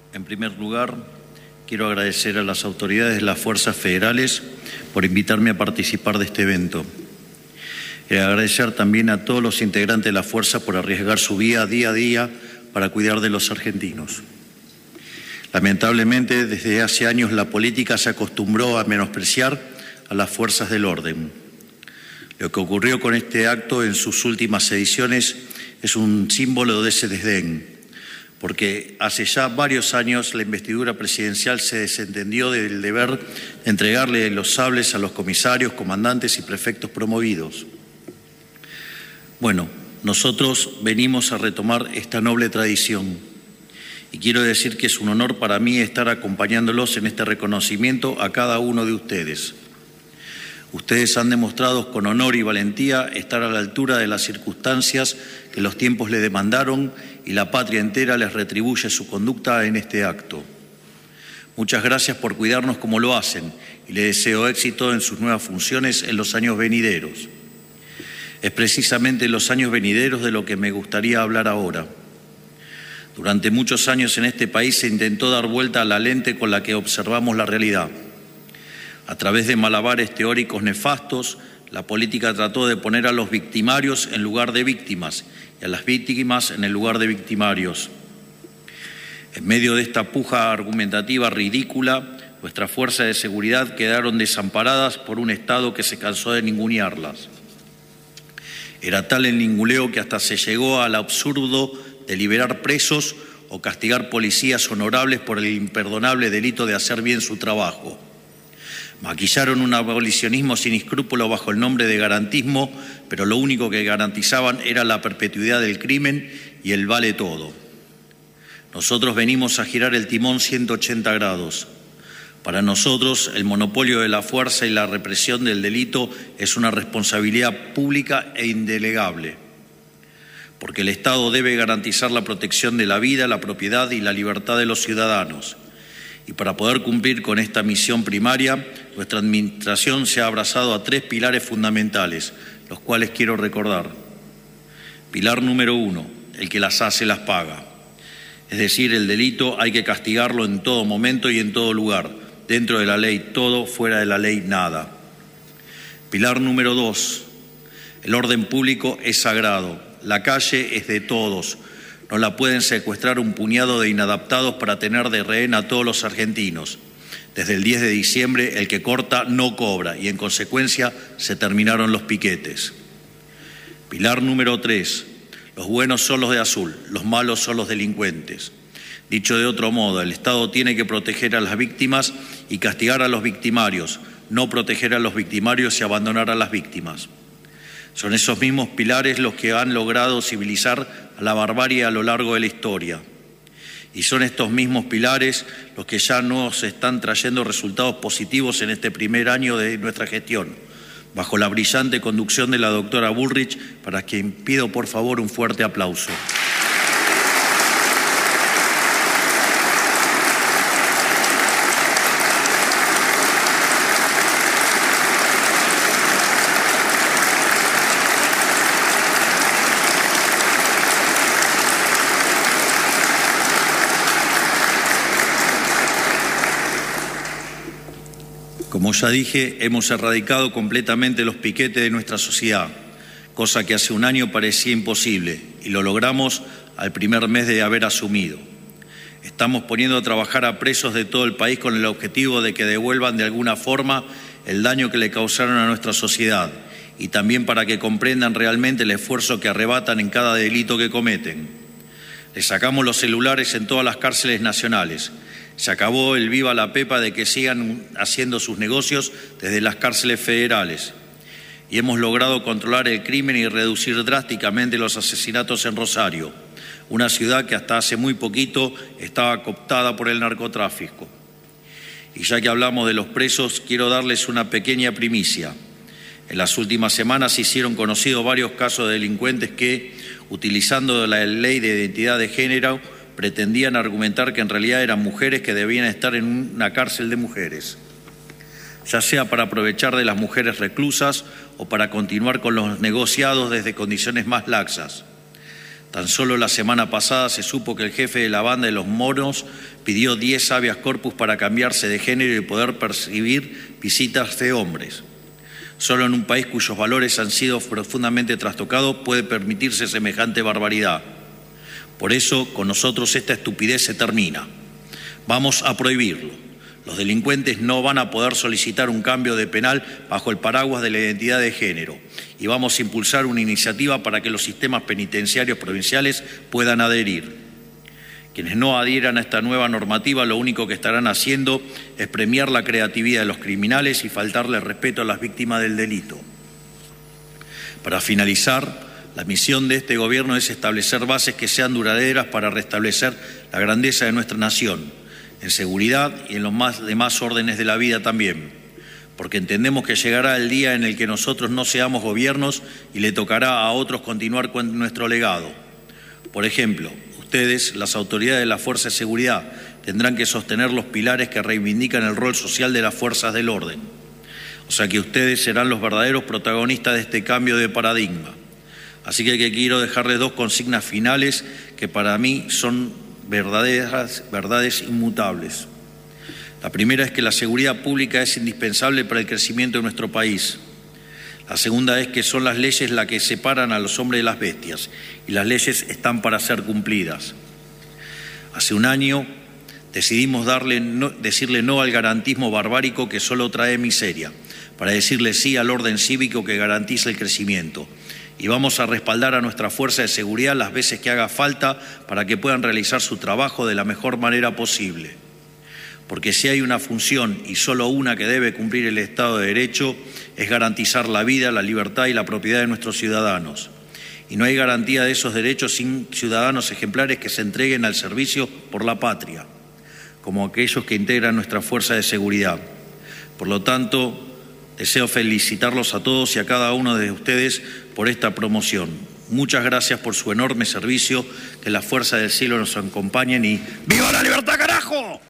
En primer lugar, quiero agradecer a las autoridades de las fuerzas federales por invitarme a participar de este evento. Agradecer también a todos los integrantes de la fuerza por arriesgar su vida día a día para cuidar de los argentinos. Lamentablemente, desde hace años la política se acostumbró a menospreciar a las fuerzas del orden. Lo que ocurrió con este acto en sus últimas ediciones es un símbolo de ese desdén, porque hace ya varios años la investidura presidencial se desentendió del deber de entregarle los sables a los comisarios, comandantes y prefectos promovidos. Bueno, nosotros venimos a retomar esta noble tradición y quiero decir que es un honor para mí estar acompañándolos en este reconocimiento a cada uno de ustedes. Ustedes han demostrado con honor y valentía estar a la altura de las circunstancias que los tiempos le demandaron y la patria entera les retribuye su conducta en este acto. Muchas gracias por cuidarnos como lo hacen y les deseo éxito en sus nuevas funciones en los años venideros. Es precisamente en los años venideros de lo que me gustaría hablar ahora. Durante muchos años en este país se intentó dar vuelta a la lente con la que observamos la realidad. A través de malabares teóricos nefastos, la política trató de poner a los victimarios en lugar de víctimas y a las víctimas en el lugar de victimarios. En medio de esta puja argumentativa ridícula, nuestras fuerzas de seguridad quedaron desamparadas por un Estado que se cansó de ningunearlas. Era tal el ninguleo que hasta se llegó al absurdo de liberar presos o castigar policías honorables por el imperdonable delito de hacer bien su trabajo. Maquillaron un abolicionismo sin escrúpulo bajo el nombre de garantismo, pero lo único que garantizaban era la perpetuidad del crimen y el vale todo. Nosotros venimos a girar el timón 180 grados. Para nosotros, el monopolio de la fuerza y la represión del delito es una responsabilidad pública e indelegable, porque el Estado debe garantizar la protección de la vida, la propiedad y la libertad de los ciudadanos. Y para poder cumplir con esta misión primaria, nuestra administración se ha abrazado a 3 pilares fundamentales, los cuales quiero recordar. Pilar número 1, el que las hace las paga. Es decir, el delito hay que castigarlo en todo momento y en todo lugar, dentro de la ley todo, fuera de la ley nada. Pilar número 2, el orden público es sagrado, la calle es de todos. No la pueden secuestrar un puñado de inadaptados para tener de rehén a todos los argentinos. Desde el 10 de diciembre, el que corta no cobra y, en consecuencia, se terminaron los piquetes. Pilar número 3. Los buenos son los de azul, los malos son los delincuentes. Dicho de otro modo, el Estado tiene que proteger a las víctimas y castigar a los victimarios, no proteger a los victimarios y abandonar a las víctimas. Son esos mismos pilares los que han logrado civilizar a la barbarie a lo largo de la historia. Y son estos mismos pilares los que ya nos están trayendo resultados positivos en este primer año de nuestra gestión, bajo la brillante conducción de la doctora Bullrich, para quien pido por favor un fuerte aplauso. Como ya dije, hemos erradicado completamente los piquetes de nuestra sociedad, cosa que hace un año parecía imposible, y lo logramos al primer mes de haber asumido. Estamos poniendo a trabajar a presos de todo el país con el objetivo de que devuelvan de alguna forma el daño que le causaron a nuestra sociedad y también para que comprendan realmente el esfuerzo que arrebatan en cada delito que cometen. Les sacamos los celulares en todas las cárceles nacionales. Se acabó el viva la pepa de que sigan haciendo sus negocios desde las cárceles federales. Y hemos logrado controlar el crimen y reducir drásticamente los asesinatos en Rosario, una ciudad que hasta hace muy poquito estaba cooptada por el narcotráfico. Y ya que hablamos de los presos, quiero darles una pequeña primicia. En las últimas semanas se hicieron conocidos varios casos de delincuentes que, utilizando la ley de identidad de género, pretendían argumentar que en realidad eran mujeres que debían estar en una cárcel de mujeres, ya sea para aprovechar de las mujeres reclusas o para continuar con los negociados desde condiciones más laxas. Tan solo la semana pasada se supo que el jefe de la banda de los monos pidió 10 habeas corpus para cambiarse de género y poder percibir visitas de hombres. Solo en un país cuyos valores han sido profundamente trastocados puede permitirse semejante barbaridad. Por eso, con nosotros esta estupidez se termina. Vamos a prohibirlo. Los delincuentes no van a poder solicitar un cambio de penal bajo el paraguas de la identidad de género y vamos a impulsar una iniciativa para que los sistemas penitenciarios provinciales puedan adherir. Quienes no adhieran a esta nueva normativa lo único que estarán haciendo es premiar la creatividad de los criminales y faltarle respeto a las víctimas del delito. Para finalizar, la misión de este gobierno es establecer bases que sean duraderas para restablecer la grandeza de nuestra nación, en seguridad y en los demás órdenes de la vida también, porque entendemos que llegará el día en el que nosotros no seamos gobiernos y le tocará a otros continuar con nuestro legado. Por ejemplo, ustedes, las autoridades de la Fuerza de Seguridad, tendrán que sostener los pilares que reivindican el rol social de las fuerzas del orden. O sea que ustedes serán los verdaderos protagonistas de este cambio de paradigma. Así que quiero dejarles 2 consignas finales que para mí son verdades inmutables. La primera es que la seguridad pública es indispensable para el crecimiento de nuestro país. La segunda es que son las leyes las que separan a los hombres de las bestias y las leyes están para ser cumplidas. Hace un año decidimos decirle no al garantismo barbárico que solo trae miseria, para decirle sí al orden cívico que garantiza el crecimiento. Y vamos a respaldar a nuestra fuerza de seguridad las veces que haga falta para que puedan realizar su trabajo de la mejor manera posible. Porque si hay una función y solo una que debe cumplir el Estado de Derecho, es garantizar la vida, la libertad y la propiedad de nuestros ciudadanos. Y no hay garantía de esos derechos sin ciudadanos ejemplares que se entreguen al servicio por la patria, como aquellos que integran nuestra fuerza de seguridad. Por lo tanto, deseo felicitarlos a todos y a cada uno de ustedes por esta promoción. Muchas gracias por su enorme servicio, que las fuerzas del cielo nos acompañen y ¡viva la libertad, carajo!